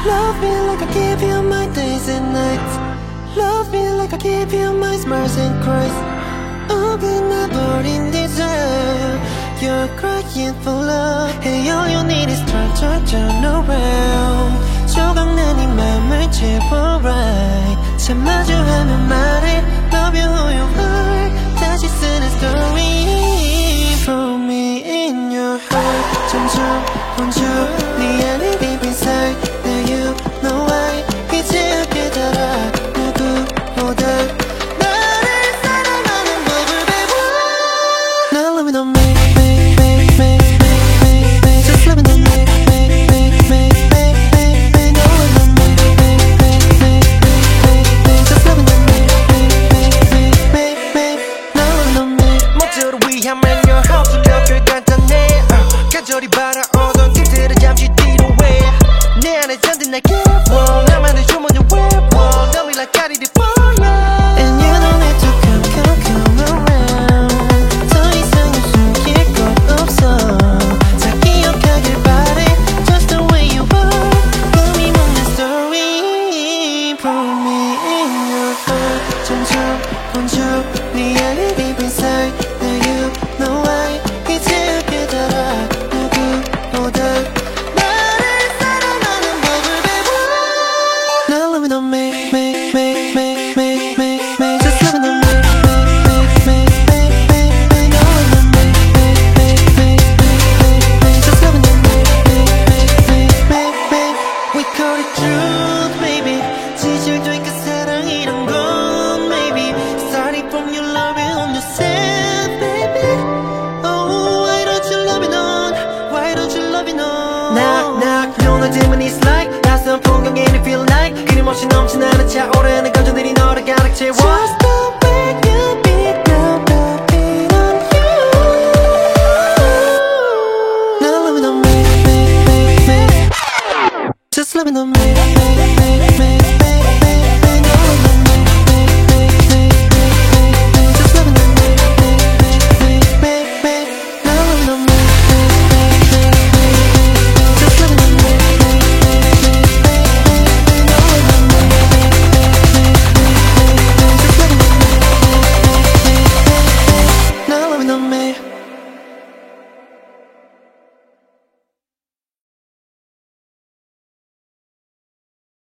Love me like I give you my days and nights. Love me like I give you my smiles and cries. 어긋나버린 desire. You're crying for love. Hey, all you need is turn around. 조각난 이 맘을 채워 right. 참 마주하면 말해 love you who you are. 다시 쓰는 story. Throw me in your heart. 점점 번져 네 안에 deep inside. Now you know why. 이제 깨달아 누구보다 나를 사랑하는 법을 배워. Now let me know me. Just let me know me. 저리 바라오던 길들은 잠시 뒤로 해. 내 안에 잠든 날 깨워. 나만의 주머니 외워. Love me like I did it for you. And you don't need to come around. 더 이상은 숨길 것 없어. 다 기억하길 바래. Just the way you are. 꿈이 먹는 story. Put me in your heart. 점점 번져 네 안에 deep inside. Now you know why. 이제 깨달아 It's like 낯선 풍경에 feel like 끊임없이 넘쳐나는 차오르는 감정들이 너를 가득 채워.